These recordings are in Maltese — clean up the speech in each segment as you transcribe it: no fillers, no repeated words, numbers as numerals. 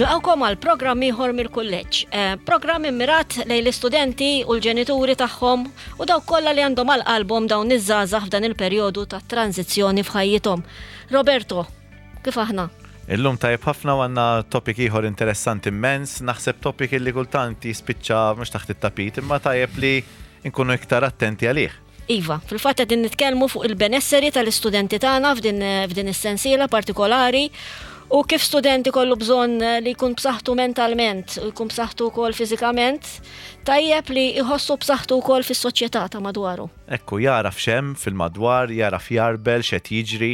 Nilqawkom għal programm ieħor mill-kulleġġ. Programm immirat lejn l-istudenti u l-ġenituri tagħhom u dawk kollha li għandhom għal qalbhom dawn iż-żgħażagħ f'dan il-perjodu ta' tranzizzjoni f'ħajjithom. Roberto, kif aħna? Illum tajb ħafna għandna topik ieħor interessanti immens, naħseb topik li kultant jispiċċa mhux taħt it-tapit, imma tajjeb li nkunu iktar attenti għalih. Iva, fil-fatt qegħdin nitkellmu fuq il-benesseri tal-istudenti tagħna f'din is-sensiela partikolari. U kif studenti kollu bżonn li jkun b'saħħtu mentalment u jkun b'saħħtu wkoll fiżikament, tajjeb li jħossu b'saħħtu wkoll fis-soċjetà ta' madwaru. Ekku, jaraf xemm fil-madwar, jaraf jarbel x'qed jiġri.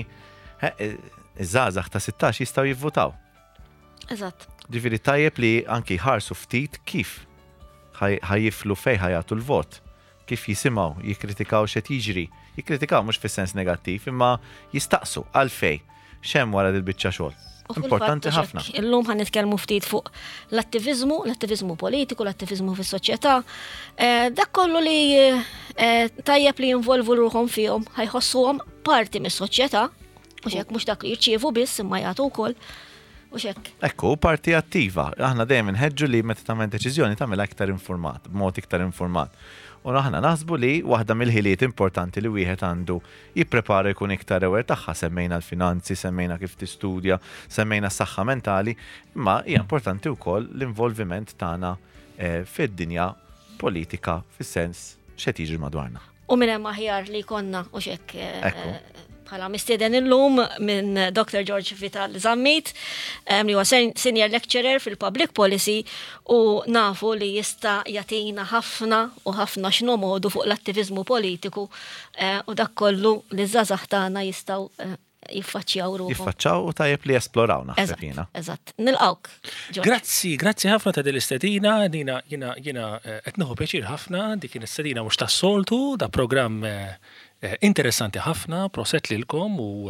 Iż-żgħażagħ ta' 16 jistgħu jivvutaw. Eżatt. Ġifieri tajjeb li anki jħarsu ftit kif ħajjiflu fejn ħajatu l-vot. Kif jisimgħu, jikkritikaw x'qed jiġri. Jikkritikaw mhux fis-sens negattiv, imma jistaqsu għalfejn x'hemm wara dil-biċċa xogħol. Importanti ħafna. Illum ħan nitkellmu ftit fuq l-attivizmu politiku, l-attivizmu fis-soċjetà. Dak kollu li tajjeb li jinvolvu ruhom fihom, ħajħossuhom parti mis-soċjetà, u x'hekk mhux dak li jirċievu biss imma jagħtu wkoll. U x'hekk. Ekku, parti attiva. Aħna dejjem inħeġġu li meta tagħmel deċiżjoni tagħmilha iktar informat, b'mod iktar informat. U aħna naħsbu li waħda mill-ħiliet importanti li wieħed għandu jipprepara jkun iktar ewer tagħha, semmejna l-finanzi, semmejna kif tistudja, semmejna s-saħħa mentali, imma hija importanti wkoll l-involviment tagħna fid-dinja politika fis-sens x'qed jiġri madwarna. U minn hemm aħjar li konna u x'hekk bħala mistieden illum minn Dr. George Vital Zammit, li huwa senior lecturer fil-Public Policy u nafu li jista' jagħtina ħafna u ħafna x'nomodu fuq l-attivizmu politiku u dak kollu li żgħażagħ tagħna jistgħu jiffaċċjaw ruhom. Jiffaċċjaw u tajjeb li jesploraw naħseb jiena. Eżatt. Nilqawk. Grazzi ħafna ta' dil-istedina, jiena qed nieħu pjaċir ħafna, dik kien istedina mhux tas-soltu, da programm interessanti ħafna, proset lilkom u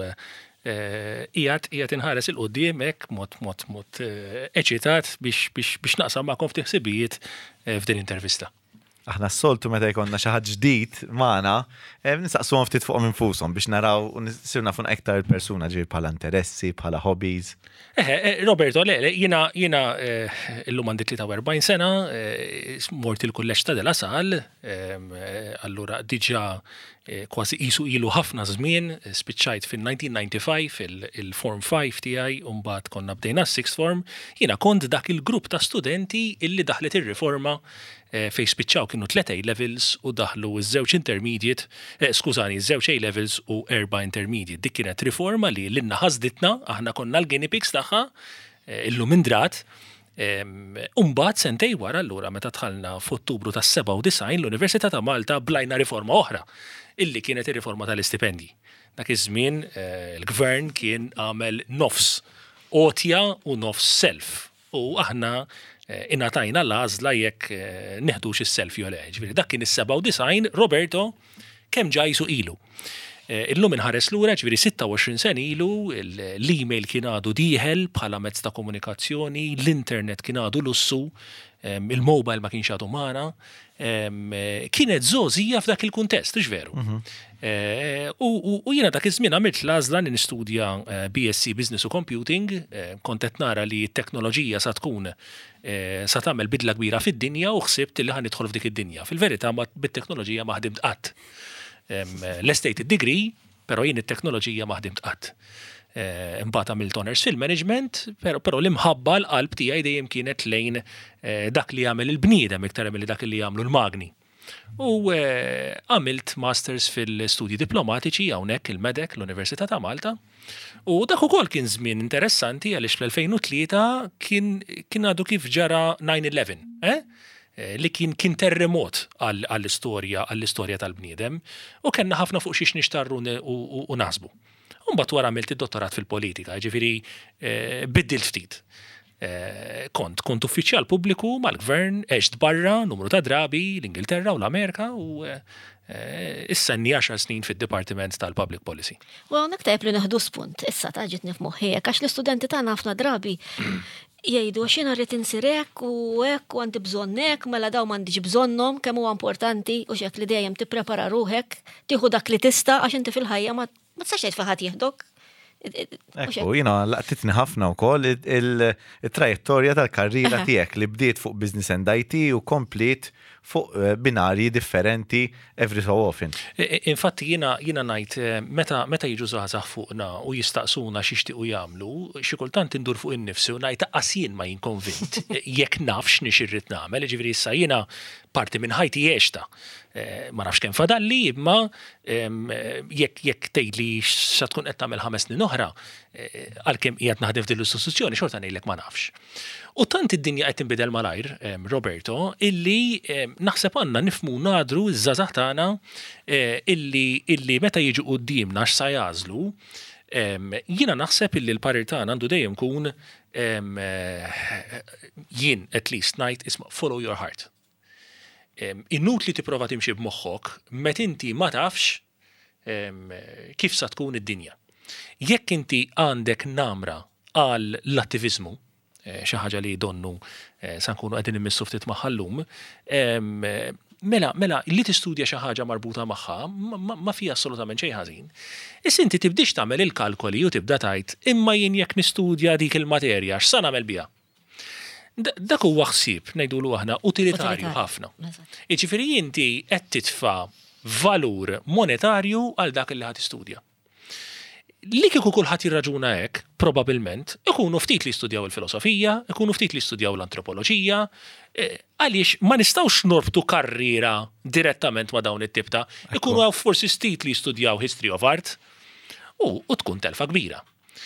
qiegħed inħares il-qudiem hekk mod eċitat biex naqsam magħkom ftit ħsibijiet f'din intervista. Aħna s-soltu meta jkollna xi ħadd ġdid magħna, nistaqsuhom ftit fuqhom infushom biex naraw u nisir nafu iktar il-persuna ġej bħala interessi, bħala hobbies. Roberto, jiena illum għandi 43 sena, mort il-kulleġġ ta' De La Salle, allura diġà kważi qisu ilu ħafna żmien, spiċċajt fin-1995 il-Form 5 tiegħi u mbagħad konna bdejna s-Sixth Form, jiena kont dak il-grupp ta' studenti illi daħlet ir-riforma fejn spiċċaw kienu 3 A-levels u daħlu ż-żewġ intermediate, ż-żewġ A-levels u 4 intermediate. Dik kienet riforma li l-inna ħażditna, aħna konna l-guinea pigs tagħha illum indrat. Mbagħad sentej wara allura meta dħalna f'Ottubru tas-97 l-Università ta' Malta blajna riforma oħra, illi kienet ir-riforma tal-istipendji. Dak iż-żmien il-gvern kien għamel nofs qotja u nofs self. U aħna ingħatajna l-għażla jekk neħdux is-self jew le. Ġifieri dak kien is-97, Roberto kemm ġajsu ilu. Illum inħares lura ġifieri 26 sen ilu, l-email kien għadu dieħel bħala mezz ta' komunikazzjoni, l-internet kien għadu lussu, il-mobile ma kienx għadu magħna, kienet żgħożija f'dak il-kuntest, veru. U jiena dak iż-żmien għamilt l-għażla li nistudja BSc Business u Computing, kont qed nara li t-teknoloġija sa tkun sa tagħmel bidla kbira fid-dinja u ħsibt li ħanidħol f'dik id-dinja. Fil-verità bit-teknoloġija ma ħdimt qatt. L-estate degree, però jien it-teknoloġija ma ħdimt qatt. Imbagħad għamilt honors fil-management, però l-imħabba l-qalb tiegħi dejjem kienet lejn dak li jagħmel il-bniedem iktar milli dak li jagħmlu l-magni. U għamilt masters fil-studji diplomatiċi hawnhekk il-Medek l-Università ta' Malta. U dak ukoll kien żmien interessanti għaliex fl-2003 kien għadu kif ġara 9/11, li kien terremot għall-istorja tal-bniedem u kellna ħafna fuq xiex nixtarru u naħsbu. Mbagħad wara għamilt id-dottorat fil-politika, ġifieri biddilt ftit. Kont uffiċjal pubbliku mal-gvern, għext barra numru ta' drabi l-Ingilterra u l-Amerika u issa nni 10 snin fid-Dipartiment tal-Public Policy. U hawnhekk tajjeb li neħdu spunt, issa taġitni f'moħħijek għax l-istudenti tagħna ħafna drabi jgħidu għax jiena rrid insir hekk u għandi bżonn hekk, mela dawn m'għandix bżonnhom kemm huwa importanti u x'hekk li dejjem tipprepara ruħek, tieħu dak li tista' għax inti fil-ħajja ma tistax tgħid fil ħadd jieħdok. Ekku, laqtitni ħafna wkoll il-trajettorja tal-karriera tiegħek li bdiet fuq Business and IT u komplit fuq binarji differenti every so often. Infatti jiena ngħid meta jiġu żgħażagħ fuqna u jistaqsuna x'ixtiequ jagħmlu, xi kultant indur fuq innifsi u ngħid aqqas jien ma jinkonvint jekk nafx nix irrid nagħmel, ġifieri issa jiena parti minn ħajti għexta. Ma nafx kemm fadalli, imma jekk tgħidli xa tkun qed tagħmel 5 snin oħra, għalkemm qiegħed naħdem f'din l-istituzzjoni xorta ngħidlek ma nafx. U tant id-dinja qed tinbidel malajr, Roberto, illi naħseb għandna nifhmu nadru ż-żagħżagħ tagħna illi meta jiġu qudiemna x'sa jażlu, jiena naħseb illi l-parir tagħna għandu dejjem kun jien at least ngħid isma' follow your heart. Innut li tipprova timxi b'moħħok, met inti ma tafx kif sa tkun id-dinja. Jekk inti għandek namra għal l-attivizmu, xi ħaġa li donnu sa nkunu qegħdin immissu ftit maħallum, mela li tistudja xi ħaġa marbuta magħha ma fija assolutament xejn ħażin. Issa inti tibdix tagħmel il-kalkoli u tibda tgħid imma jien jekk nistudja dik il-materja x'sa nagħmel biha. Dak huwa ħsieb ngħidulu aħna utilitarju ħafna. Jiġifieri inti qed titfa' valur monetarju għal dak li ħad tistudja. Li kieku kulħadd jirraġuna hekk, probabbilment, ikunu ftit li studjaw il-filosofija, ikunu ftit li studjaw l-antropoloġija, għaliex ma nistgħux norbtu karriera direttament ma' dawn it-tip ta' ikunu hawn forsi ftit li studjaw history of art u tkun telfa kbira.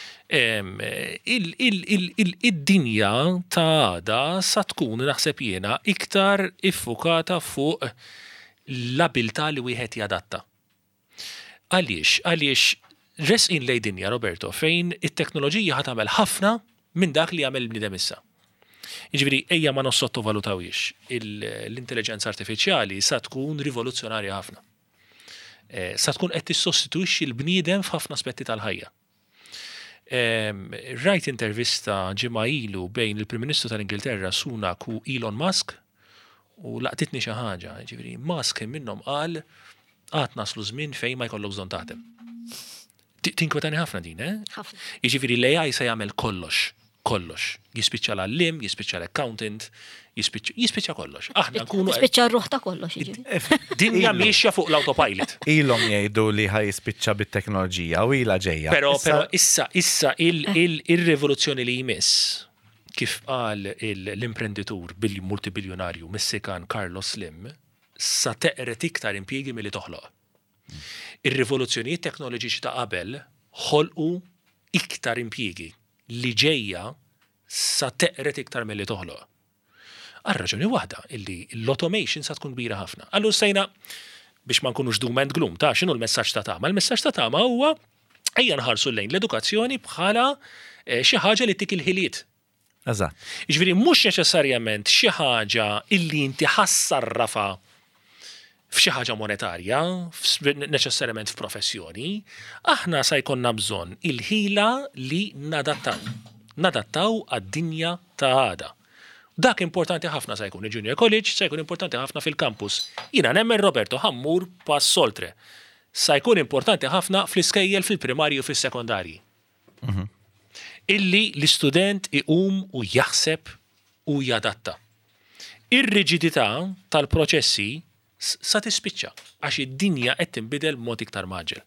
Id-dinja ta' għada sa tkun naħseb jiena iktar iffukata fuq l-abilità li wieħed jadatta. Għaliex resqin lej dinja, Roberto, fejn it-teknoloġija ħad tagħmel ħafna minn dak li jagħmel bniedem issa. Jiġifieri ejja ma nossottovalutawiex l-intelligenza artifiċjali sa tkun rivoluzzjonarja ħafna. Sa tkun qed tissostitwixxi l-bniedem f'ħafna aspetti tal-ħajja. Rajt intervista ġimgħa ilu bejn il-Prim Ministru tal-Ingilterra Sunak u Elon Musk u laqtitni xi ħaġa, ġifieri Musk minnhom qal qatt naslu żmien fejn ma jkollok bżonn taħdem. Tinkwetani ħafna din, Ħafna. Jiġifieri l-AI se jagħmel kollox. Jispiċċa l-allim, jispiċċa l-accountant, jispiċċa kollox. Aħna nkunu Jispiċċa r-ruħ ta' kollox, jiġifieri. dinja miexja fuq l-autopilot. Ilhom jgħidu li ħajispiċċa bit-teknoloġija u ilha ġejja. Però issa il-rivoluzzjoni li jmiss kif qal l-imprenditur multibiljonarju Messikan Carlos Slim sa teqret iktar impjiegi milli toħloq. Ir-rivoluzzjonijiet teknoloġiċi ta' qabel ħolqu iktar impjiegi li ġejja sa teqret iktar milli toħloq. Għar-raġuni waħda illi l-automation sa tkun kbira ħafna. Allura sejna biex ma nkunux doom and gloom ta' x'inhu l-messaġġ ta' tama. Il-messaġġ ta' tama huwa ejja nħarsu lejn l-edukazzjoni bħala xi ħaġa li tik il-ħiliet. Eżatt. Jiġifieri mhux neċessarjament xi ħaġa illi inti ħassarrafa f'xi ħaġa monetarja, neċessarjament f'professjoni, aħna sa jkollna bżonn il-ħila li nadattaw għad-dinja ta' għada. Dak importanti ħafna sa jkun il-Junior College, sa jkun importanti ħafna fil-campus. Jiena nemmen Roberto ħammur pass soltre. Sa jkun importanti ħafna fl-iskejjel fil-primarji u fis-sekondarji. Illi l-istudent iqum u jaħseb u jadatta. Ir-riġidità tal-proċessi sa tispiċċa għax id-dinja qed tinbidel mod iktar maġġel.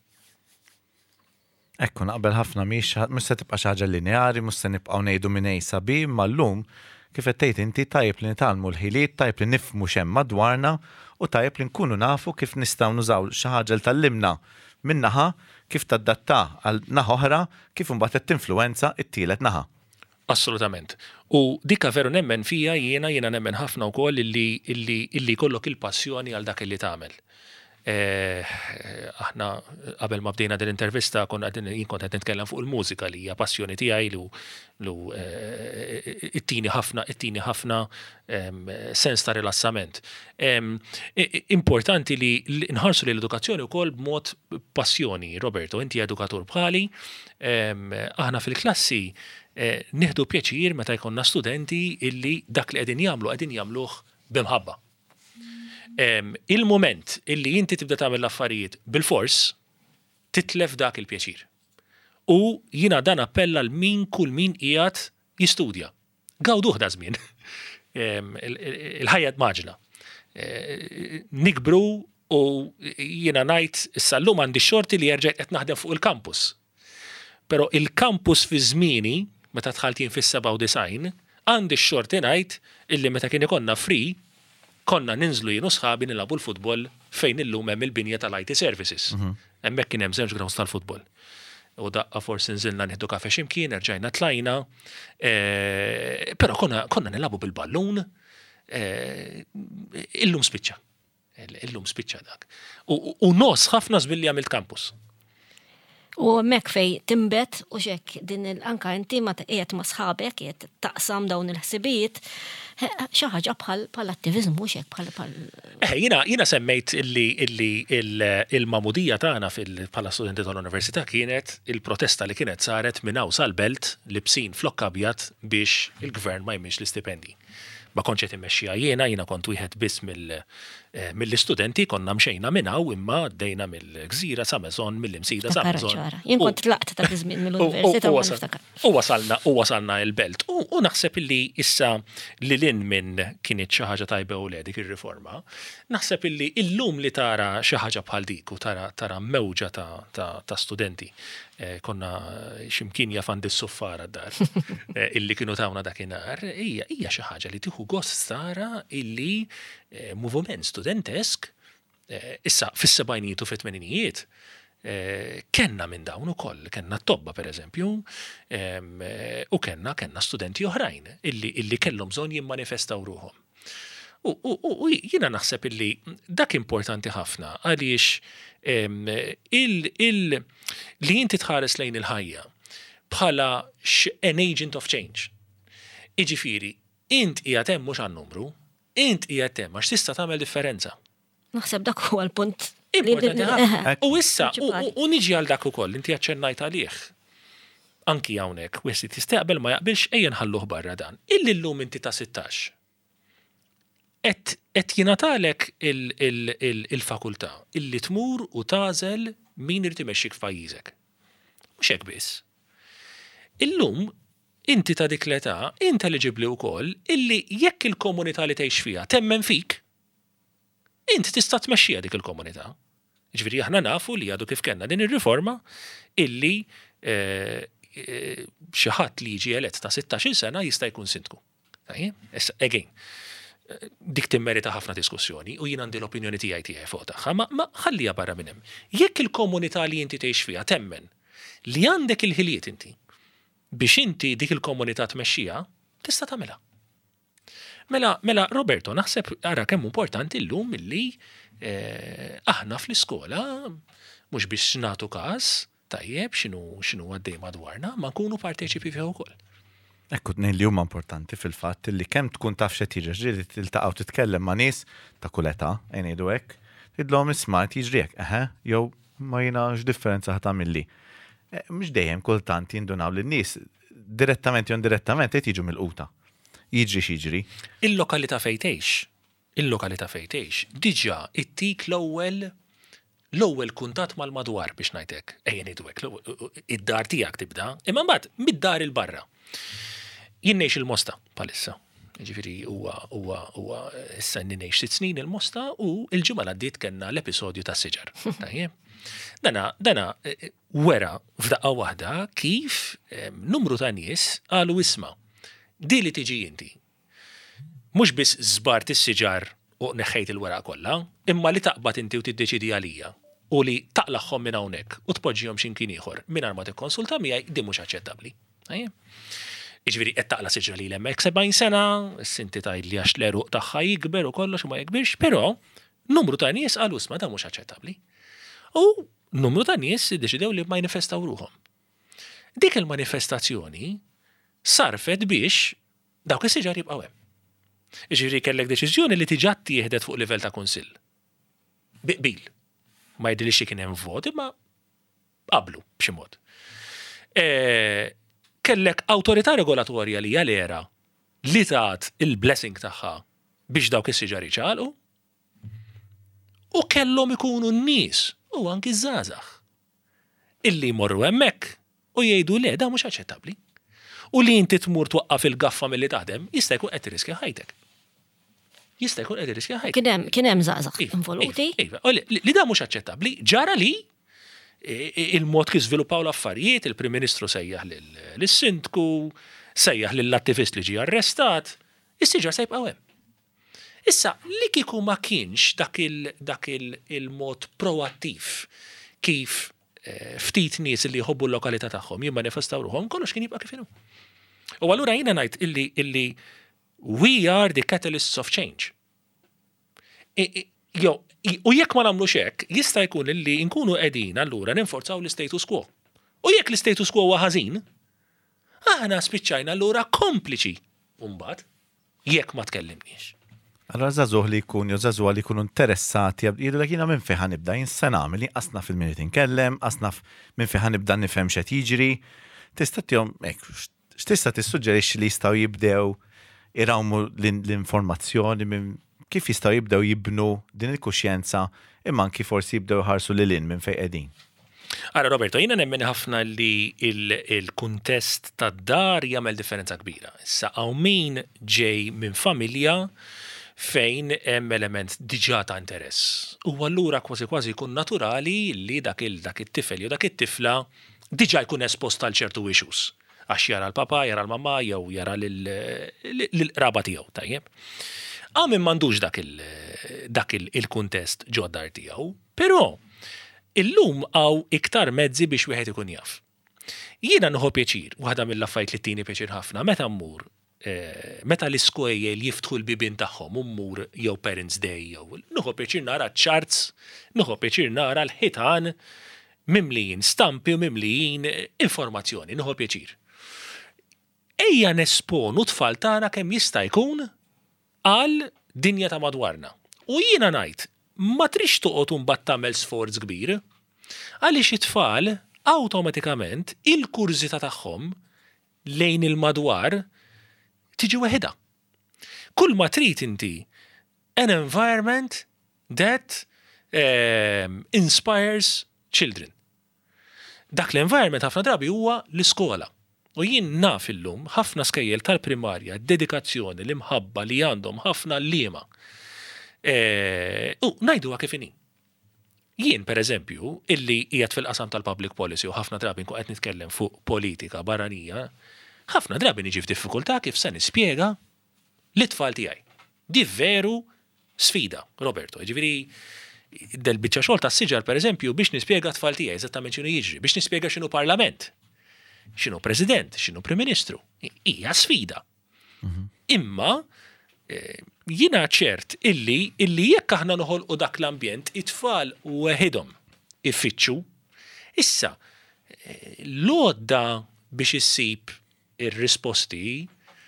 Ekku naqbel ħafna mhux se tibqa' xi ħaġa lineari, mhux se nibqgħu ngħidu minn A sa B, imma llum kif qed tgħid inti tajjeb li nitgħallmu l-ħiliet, tajjeb li nifhmu x'hemm madwarna u tajjeb li nkunu nafu kif nistgħu nużaw xi ħaġa li tallimna minn naħa kif tadatta għal naħa oħra kif imbagħad qed tinfluwenza t-tielet naħa. Assolutament. U dikka veru nemmen fija jiena nemmen ħafna wkoll illi kollok il-passjoni għal dak li tagħmel. Aħna qabel ma bdejna din intervista kont qed nitkellem fuq il-mużika li hija passjoni tiegħi lu ittini ħafna sens ta' rilassament. Importanti li nħarsu l-edukazzjoni wkoll b'mod passjoni. Roberto, inti edukatur bħali, aħna fil-klassi nieħdu pjaċir meta jkollna studenti illi dak li qegħdin jagħmluh b'imħabba. Il-moment illi inti tibda tagħmel l-affarijiet bil-fors titlef dak il-pjaċir. U jiena dan appella l-min kull min qiegħed jistudja. Gawduh da żmien. Il-ħajja maġna. Nikbru u jiena ngħid issa llum għandi xorti li jerġa' qed naħdem fuq il-kampus. Però il-kampus fi żmieni meta dħalt jien fis-97 għandi x-xorti ngħid illi meta kien ikollna free konna ninżlu jien u sħabi nilagħbu l-futbol fejn illum hemm il-binja tal-IT services. Hemmhekk kien hemm żewġ grounds tal-futbol. U daqqa forsi nżilna nieħdu kafe x'imkien, erġajna tlajna, però konna nilagħbu bil-ballun, illum spiċċa. Illum spiċċa dak. U nos ħafna żbilli għamilt kampus. U mek fej timbet u xek din anka inti ma qiegħed ma sħabek qiegħed taqsam dawn il-ħsibijiet xi ħaġa bħal attivizmu xek bħal. Jiena semmejt illi il-mamudija tagħna bħala studenti tal-università kienet il-protesta li kienet saret minn hawn sal-belt libsin flokk abjad biex il-gvern ma jminx l-istipendi. Ma konċet immexxija jiena kont wieħed biss mill-istudenti konna mxejna minn hawn imma għaddejna mill-gżira sa Meżon, mill-imsida sa Meżon. Jien kont tlaqt ta' żmien mill-università u niftakar. U wasalna il-belt. U naħseb illi issa li lin minn kienet xi ħaġa tajba u dik ir-riforma, naħseb illi illum li tara xi ħaġa bħal dik u tara mewġa ta' studenti. Konna ximkien jafan dis-suffara d-dar illi kienu tawna dakinhar, hija xi ħaġa li tieħu gost tara illi moviment studentesk issa fis-sebgħinijiet u fit-tmeninijiet kenna minn dawn ukoll, kenna t-tobba pereżempju, u kenna studenti oħrajn illi kellhom bżonn jimmanifestaw ruhom. U jiena naħseb illi dak importanti ħafna għaliex li inti tħares lejn il-ħajja bħala an agent of change. Iġifieri, int qiegħed hemm mhux għan-numru, int qiegħed hemm għax tista' tagħmel differenza. Naħseb dak huwa l-punt. U issa, u niġi għal dak ukoll, inti aċċennajt għalih. Anki hawnhekk, westi tistaqbel ma jaqbilx ejja nħalluh barra dan. Illi llum inti ta' 16. Et jingħatalek il-fakultà illi tmur u tażel min irid imexxik f'pajjiżek. Mhux hekk biss. Illum inti ta' dik l-età intelligibbli wkoll illi jekk il-komunità li tgħix fiha temmen fik, int tista' tmexxiha dik il-komunità. Ġifieri aħna nafu li għadu kif kellna din ir-riforma illi xi ħadd li jiġi elett ta' 16 sena jista' jkun sindku. Again. Dik timmerita ħafna diskussjoni u jien għandi l-opinjoni tiegħi fuq tagħha, ma ħallija barra minn hemm. Jekk il-komunità li inti tgħix fiha temmen li għandek il-ħiliet inti biex inti dik il-komunità tmexxija, tista' tagħmilha. Mela Roberto, naħseb ara kemm importanti llum illi aħna fl-iskola mhux biex nagħtu każ tajjeb x'inhu għaddej madwarna, ma nkunu parteċipi fih ukoll. Ekku tnejn li huma importanti fil-fatt li kemm tkun taf x'qed jiġri, ġieli tiltaqgħu titkellem ma' nies ta' kull età, ngħidu hekk, tidlhom isma' jiġri hekk, jew ma jiena x'differenza ħadd tagħmel li. Mhux dejjem kultant jindunaw lin-nies direttament jew indirettament qed jiġu mill-quta. Jiġri x'jiġri. Il-lokalità fejn tgħix, diġà ittik l-ewwel kuntatt mal-madwar biex ngħidlek. Ejja ngħidu hekk, id-dar tiegħek tibda, imma mbagħad mid-dar il-barra. Jien ngħix il-Mosta bħalissa. Ġifieri huwa issa ngħix 6 snin il-Mosta u l-ġimgħa għaddiet kellna l-episodju tas-siġar. Dana wera f'daqqa waħda kif numru ta' nies qalu isma' di li tiġi inti. Mhux biss żbart is-siġar u neħħejt il-weraq kollha, imma li taqbad inti u tiddeċidi għalija u li taqlaħħom minn hawnhekk u tpoġġihom x'imkien ieħor mingħajr ma tikkonsulta miegħi din mhux aċċettabbli. Jiġifieri qed taqla siġra li hemmhekk 70 sena, s-sinti tgħidli għax l-eruq tagħha jikber u kollox u ma jikbirx, però numru ta' nies qalu isma' dan mhux aċċettabbli. U numru ta' nies iddeċidew li ma jinifestaw ruhom. Dik il-manifestazzjoni sarfet biex dawk is-siġar jibqgħu hemm. Jiġifieri kellek deċiżjoni li tiġà tieħdet fuq livell ta' kunsill. Biqbil. Ma jidhirlix xi kien hemm voti ma qablu b'xi mod. Kellek awtorità regolatorja li għalera li tat il-blessing tagħha biex dawk is-siġar jiċċaqalqu u kellhom ikunu n-nies u anki żgħażagħ illi jmorru hemmhekk u jgħidu le, da mhux aċċettabbli. U li inti tmur twaqqaf il-gaffa milli taħdem, jista' jkun qed iriskja ħajtek. Jista' jkun qed iriskja ħajtek. Kien hemm żgħażagħ involuti. Li da mhux aċċettabbli, ġara li il-mod kif żviluppaw l-affarijiet, il-Prim Ministru sejjaħ lis-sindku, sejjaħ lill-attivist li ġie arrestat, is-siġar se jibqgħu hemm. Issa, li kieku ma kienx dak il-mod proattiv kif ftit nies li jħobbu l-lokalità tagħhom jimmanifestaw ruħhom, kollox kien jibqa' kif inhu. U allura jiena ngħid illi we are the catalysts of change. U jekk ma nagħmlux hekk, jista' jkun illi nkunu qegħdin allura ninforzaw l-status quo. U jekk l-status quo huwa ħażin, aħna spiċċajna allura kompliċi mbagħad jekk ma tkellimniex. Allora żagħżugħ li jkunu interessati jgħidu lek jiena minn fejn ħanibda jinsa nagħmel qasna fil-minut inkellem, qasna minn fejn ħanibda nifhem x'qed jiġri. Tista' tihom hekk x'tista' tissuġġerixxi li jistgħu jibdew irawmu l-informazzjoni minn kif jistgħu jibdew jibnu din il-kuxjenza imma anki forsi jibdew ħarsu lil minn fejn qegħdin. Ara Roberto, jiena nemmen ħafna li il-kuntest tad-dar jagħmel differenza kbira. Issa hawn min ġej minn familja fejn hemm element diġà ta' interess. U allura kważi jkun naturali li dak it-tifel jew dak it-tifla diġà jkun espost għal ċertu issues. Għax jara l-papa, jara l-mamma, jew jara l-qraba tiegħu, tajjeb. Min m'għandux dak il-kuntest ġo d-dar tiegħu, però illum hawn iktar mezzi biex wieħed ikun jaf. Jiena nħu pjaċir, waħda mill-affarijiet li tieni pjaċir ħafna, meta mmur meta l-iskojjel jiftħu l-bibin tagħhom mmur jew Parents Day jew nħu pjaċir nara charts, nħu pjaċir nara l-ħitan mimlijin stampi u mimlijin informazzjoni, nħu pjaċir. Ejja nesponu tfal tagħna kemm jista' jkun għal dinja ta' madwarna. U jiena ngħid, ma trix toqgħod imbagħad tagħmel sforz kbir, għaliex it-tfal awtomatikament il-kurżità tagħhom lejn il-madwar tiġi weħida. Kull ma trid inti an environment that inspires children. Dak l-environment ħafna drabi huwa l-iskola. U jien naf illum ħafna skejjel tal-primarja dedikazzjoni l-imħabba li għandhom ħafna l-liema. Ngħiduha kif inhi. Jien pereżempju illi qiegħed fil-qasam tal-public policy u ħafna drabi nkun qed nitkellem fuq politika barranija, ħafna drabi niġi f'diffikultà kif se nispjega l-tfal tiegħi. Di veru sfida, Roberto. Ġifieri del-biċċa xogħol tas-siġar pereżempju biex nispjega tfal tiegħi eżattament x'inhu jiġri, biex nispjega x'inhu parlament, x'inhu president, x'inhu prim ministru. Hija sfida. Imma jiena ċert illi jekk aħna noħolqu dak l-ambjent it-tfal weħidhom iffittxu, issa l-għodda biex issib ir-risposti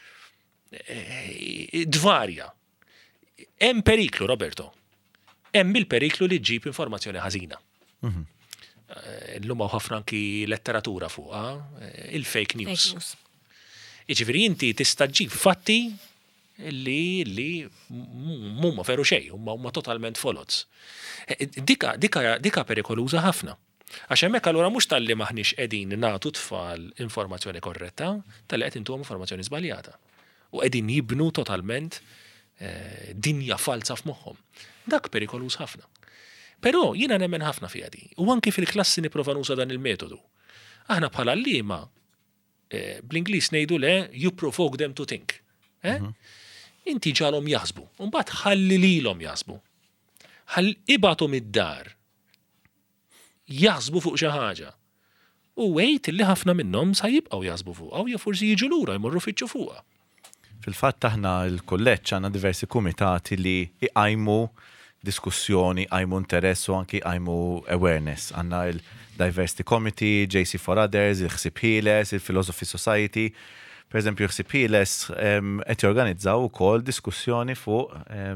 dvarja. Hemm periklu, Roberto. Hemm il-periklu li ġġib informazzjoni ħażina. Llum hawn ħafna anki letteratura fuqha, il-fake news. Jiġifieri inti tista' ġġib fatti li mhuma veru xejn, huma totalment folots. Dika perikoluża ħafna. Għax hemmhekk allura mhux talli maħniex qegħdin nagħtu tfal informazzjoni korretta, talli qed intuhom informazzjoni żbaljata. U qegħdin jibnu totalment dinja falsa f'moħħhom. Dak perikoluż ħafna. Però jiena nemmen ħafna fiha di. U anki fil-klassi nipprova nuża dan il-metodu. Aħna bħala liema bl-Ingliż ngħidu le you provoke them to think. Inti ġalhom jaħsbu, u mbagħad ħalli lilhom jaħsbu. Ibagħtu mid-dar jaħsbu fuq xi ħaġa. U wejt li ħafna minnhom sa jibqgħu jaħsbu fuqha u forsi jiġu lura jmorru fitxu fuqha. Fil-fatt aħna l-kulleġġ għandna diversi kumitati li iqajmu diskussjoni, għajmu interess u anki għajmu awareness. Għandna il-Diversity Committee, JC for Others, il-Ħsieb Ħieles, il-Philosophy Society. Per eżempju, Ħsieb Ħieles qed jorganizzaw ukoll diskussjoni fuq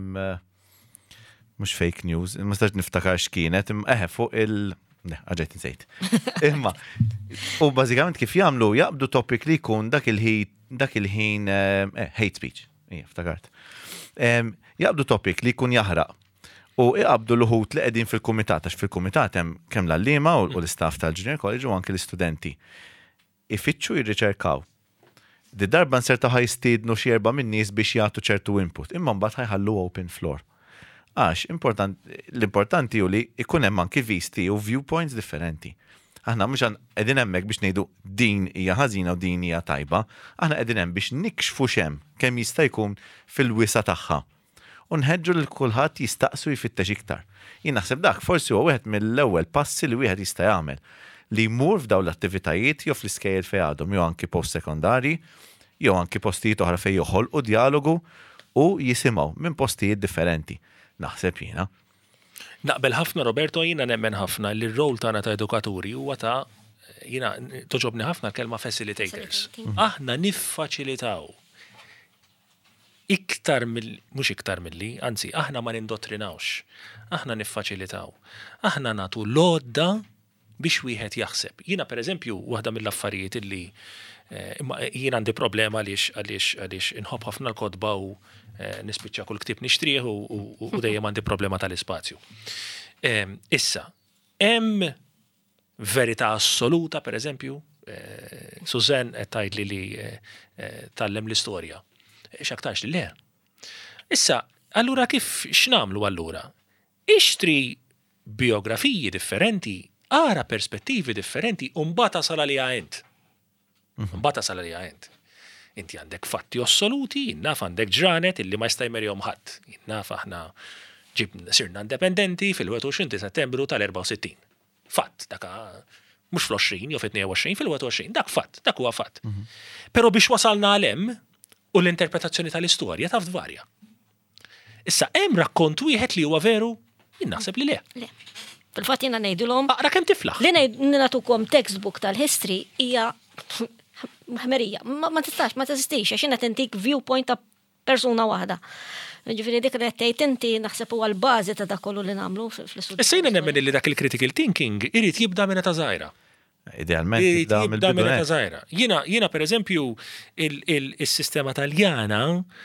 mhux fake news, ma stax niftakar x'kienet, fuq ħaġajt nsejt. Imma, u bażikament kif jagħmlu jaqbdu topic li jkun dak il-ħin hate speech. Ftakart. Jaqbdu topic li jkun jaħraq. U iqabdu l-uħut li qegħdin fil-kumitat, għax fil-kumitat hemm kemm l-allima u l-istaff tal-Junior College u anke l-istudenti. ifittxu jirriċerkaw. Di darba nserta ħajstidnu xi 4 min nies biex jagħtu ċertu input, imma mbagħad ħajħallu open floor. Għax l-importanti hu li ikun hemm anki visti u viewpoints differenti. Aħna mhux qegħdin hemmhekk biex ngħidu din hija ħażina u din hija tajba, aħna qegħdin hemm biex nikxfu x'hemm kemm jista' jkun fil-wisa tagħha. U nħeġġu lil kulħadd jistaqsu jfittex iktar. Jien naħseb dak forsi huwa wieħed mill-ewwel passi li wieħed jista' jagħmel li jmur f'dawn l-attivitajiet jew fl-iskejjel fejn għadhom jew anki post-sekondari, jew anki postijiet oħra fejn joħolqu dialogu u jisimgħu minn postijiet differenti. Naħseb jiena. Naqbel ħafna Roberto, jiena nemmen ħafna li r-rol tagħna ta' edukaturi huwa ta' jiena toġobni ħafna l-kelma facilitators. Aħna niffaċilitaw mhux iktar milli, anzi aħna ma nindottrinawx. Aħna niffaċilitaw. Aħna nagħtu lodda biex wieħed jaħseb. Jiena pereżempju waħda mill-affarijiet illi jien għandi problema għaliex inħobb ħafna l-kodba u nispiċċa kull ktib nixtrih u dejjem għandi problema tal-ispazju. Issa, hemm verità assoluta, pereżempju, Susan qed tgħidli li tallem l-istorja. X'aktarx li le. Issa, allura kif x'namlu allura? Ixtri biografiji differenti, ara perspettivi differenti u mbagħad tasal għaliha int. Mbagħad tasal għaliha int. Inti għandek fatti assoluti, innaf għandek ġranet illi ma jista' jmerjhom ħadd. Innaf aħna sirna indipendenti fil-21 Settembru tal-64. Fatt, daka mhux fl-20 jew fit-22 fil-21, dak fatt, dak huwa fatt. Però biex wasalna għalem u l-interpretazzjoni tal-istorja taf dvarja. Issa hemm rakkont wieħed li huwa veru, jien naħseb li le. Fil-fatt jiena ngħidulhom. Aqra kemm tiflaħ. Li nagħtukom textbook tal-history hija ħmerija, ma tistax, ma teżistix, għax qed intik viewpoint ta' persuna waħda. Ġifieri dik li qed tgħid inti naħseb huwa l-bażi ta' dak kollu li nagħmlu fl-istudju. Issa jiena nemmen li dak il-critical thinking irid jibda minn ta' żgħira. Idealment jibda minn ta' żgħira. Jiena pereżempju is-sistema Taljana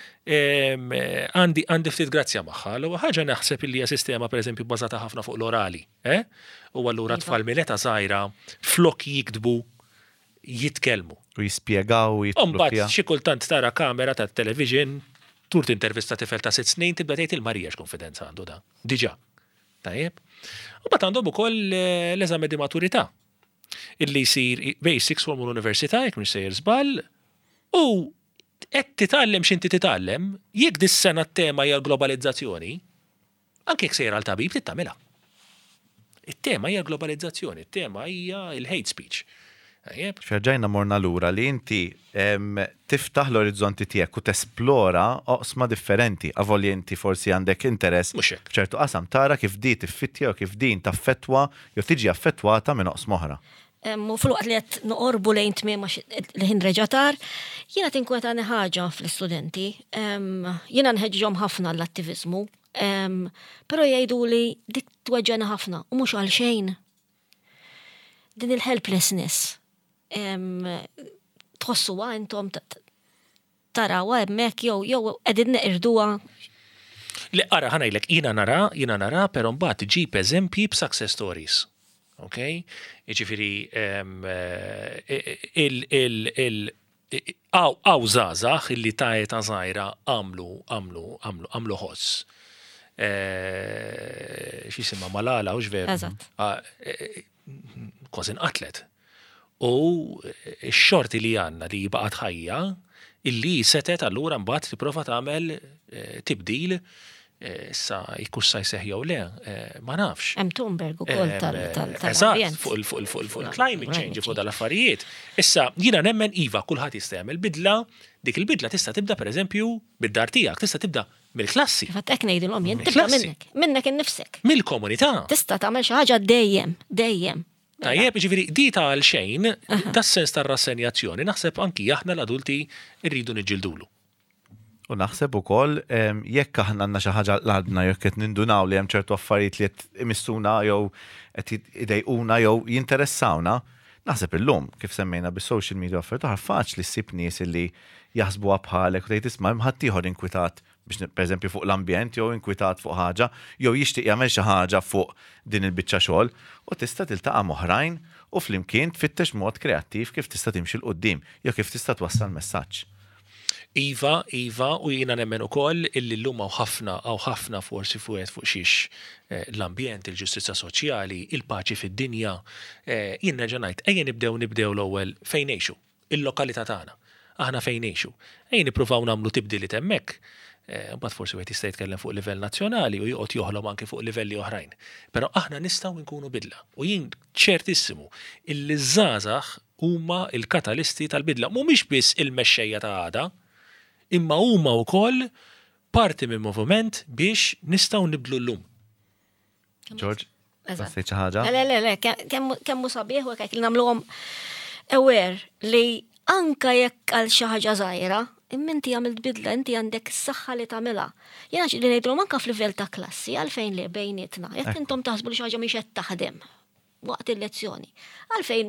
għandi ftit grazzja magħha, u ħaġa naħseb li hija sistema pereżempju bbażata ħafna fuq l-orali, u allura tfal minn ta' żgħira flok jiktbu jitkellmu. U jispjegaw, Mbagħad xi kultant tara kamera ta' television, turt intervista tifel ta' 6 snin tibda tgħid il-Marija x'konfidenza għandu da. Diġà. Tajjeb. U mbagħad għandhom ukoll l-eżami di maturità. Illi jsir basics wara l-università jekk mhux sejjer żball u qed titgħallem x'inti titgħallem, jekk dis-sena t-tema hija l-globalizzazzjoni, anke jekk sejjer għal tabib tittamilha. It-tema hija l-globalizzazzjoni, it-tema hija il-hate speech. Xerġajna morna lura li inti tiftaħ l-orizzonti tiegħek u tesplora oqsma differenti, avolli inti forsi għandek interess f'ċertu qasam tara kif di tiffittja u kif din taffettwa jew tiġi affettwata minn oqsma oħra. U fil-waqt li qed noqorbu lejn tmiem li ħin reġatar, jiena tinkwetani ħaġa fl-istudenti, jiena nħeġġhom ħafna l-attiviżmu, però jgħiduli dik tweġġani ħafna u mhux għal xejn. Din il-helplessness. Tħossuha intom tarawha hemmhekk jew qegħdin neqirduha. Le ara ħanajlek jiena nara però mbagħad iġib eżempji b'success stories. Okay? Jiġifieri għaw żgħażagħ illi ta' żgħira għamlu ħoss. X'isimha Malala u x'veru. Kważi inqatlet. U x-xorti li għandna li baqgħet ħajja illi setet allura mbagħad tipprova tagħmel tibdil issa jkux sa jseħħ le, ma nafx. Hemm Thunberg ukoll tal-ambjent. Fuq il-climate change fuq dal-affarijiet. Issa jiena nemmen iva kulħadd jista' jagħmel bidla, dik il-bidla tista' tibda pereżempju bid-dar tiegħek, tista' tibda mill-klassi. Fatt ngħidilhom jien tibda minnek innifsek. Mill-komunità. Tista' tagħmel xi ħaġa dejjem. Tajjeb, ġifieri di ta' għal xejn, tas-sens tar-rassenjazzjoni, naħseb anki aħna l-adulti rridu niġġildulu. U naħseb ukoll jekk aħna għandna xi ħaġa l-għadna jekk qed nindunaw li hemm ċertu affarijiet li qed imissuna jew qed idejquna jew jinteressawna, naħseb illum kif semmejna bis-social media affarijiet oħra faċli ssib nies li jaħsbuha bħalek u tgħid isma' hemm ħadd ieħor inkwitat biex pereżempju fuq l-ambjent jew inkwitat fuq ħaġa, jew jixtieq jagħmel xi ħaġa fuq din il-biċċa xogħol u tista' tiltaqa' oħrajn u flimkien tfittex mod kreattiv kif tista' timxi l-qudiem jew kif tista' twassal messaġġ. Iva, u jiena nemmen ukoll illi llum hawn ħafna forsi fuq xiex l-ambjent, il-ġustizza soċjali, il-paċi fid-dinja. Jien nerġa' ngħid ejja nibdew l-ewwel fejn ngħixu, il-lokalità tagħna. Aħna fejn ngħixu. Ejja nippruvaw nagħmlu tibdiliet hemmhekk. Mbagħad forsi wieħed jista' jitkellem fuq livell nazzjonali u joqgħod joħlom anke fuq livelli oħrajn. Però aħna nistgħu nkunu bidla. U jien ċertissimu illi żgħażagħ huma l-katalisti tal-bidla. Mhumiex biss il-mexxejja ta' għada, imma huma wkoll parti minn moviment biex nistgħu nibdlu llum. George, sejt xi ħaġa? Le, kemm sabiħ u hekk nagħmluhom aware li anka jekk għal xi ħaġa żgħira, imma inti għamilt bidla, inti għandek s-saħħa li tagħmilha. Jiena xi li ngħidulhom anke f'livell ta' klassi għalfejn li bejnietna. Jekk intom taħsbu li xi ħaġa mhix qed taħdem waqt il-lezzjoni. Għalfejn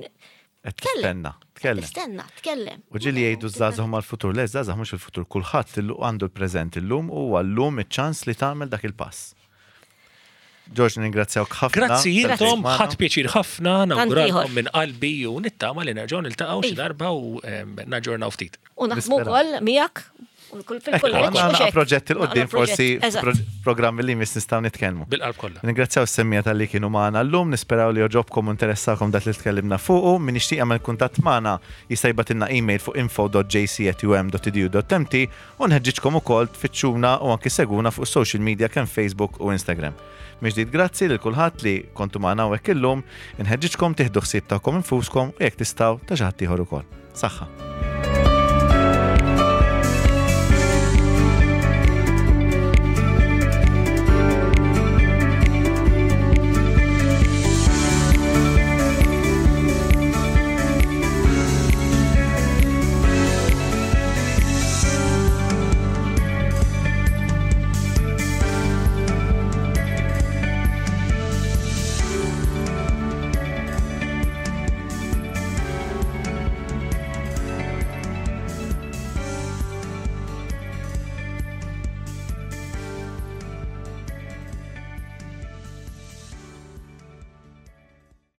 tkellem. U ġili jgħidu żgħażagħ mal-futur, le żgħażagħ mhux il-futur, kulħadd għandu l-preżent illum u llum iċ-ċans li tagħmel dak il-pass. George, ningrazzjawk ħafna. Grazzi, jintom ħadd pjaċir ħafna, nawguralkom minn qalbi u nittama li nerġgħu niltaqgħu xi darba u naġġornaw ftit. U naħdmu wkoll miegħek Għanna proġetti l-qoddim forsi programmi li mis nistaw nitkellmu. Bil-qalb kollha. Ningrazzjaw s-semmija tal-li kienu maħna l-lum, nisperaw li joġobkom interessakom dat li tkellimna fuqu, min ixtieq għamil kuntatt maħna jista' jibgħatilna email fuq info.jc@um.edu.mt u nħeġġiġkom ukoll tfittxuna u anki seguna fuq social media kemm Facebook u Instagram. Miġdid grazzi lil kulħadd li kontu maħna hekk illum, nħeġġiġkom tieħdu ħsieb tagħkom infuskom u jekk tistgħu ta' xi ħadd ieħor ukoll. Saħħa.